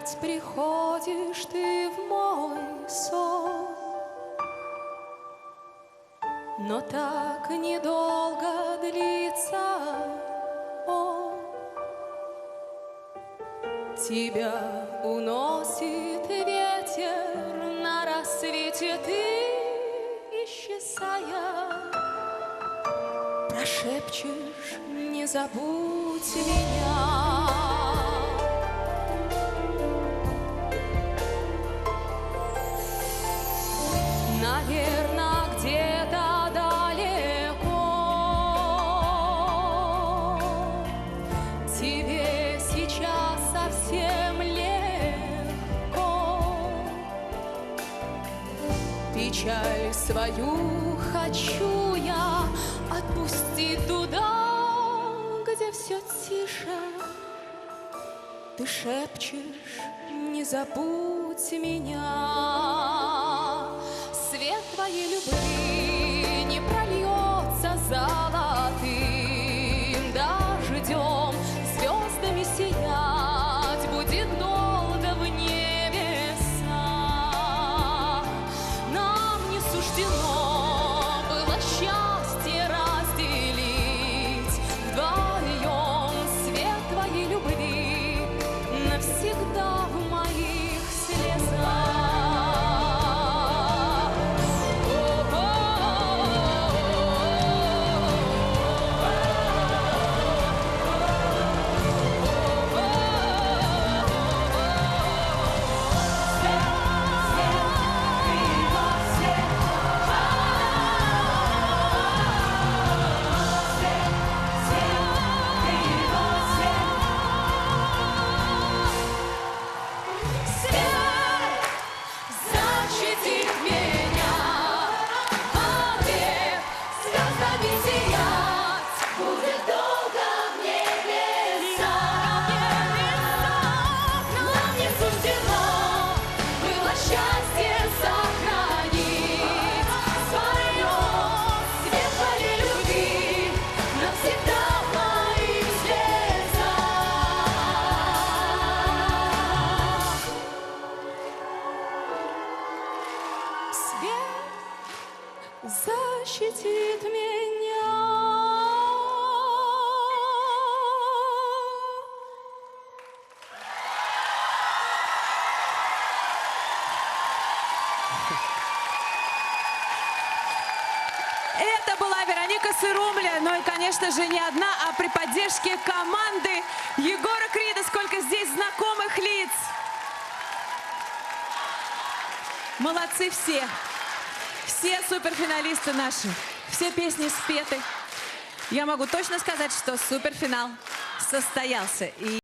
Опять приходишь ты в мой сон, но так недолго длится он. Тебя уносит ветер на рассвете, ты, исчезая, прошепчешь: не забудь меня. Наверно, где-то далеко тебе сейчас совсем легко. Печаль свою хочу я отпустить туда, где все тише. Ты шепчешь: не забудь меня. Свет твоей любви не прольется золотым дождем, звездами сиять будет долго в небесах. Нам не суждено было счастье разделить вдвоем. Свет твоей любви навсегда в моих слезах. Защитит меня. Это была Вероника Сырумля, ну и, конечно же, не одна, а при поддержке команды Егора Крида. Сколько здесь знакомых лиц. Молодцы все. Все суперфиналисты наши, все песни спеты. Я могу точно сказать, что суперфинал состоялся.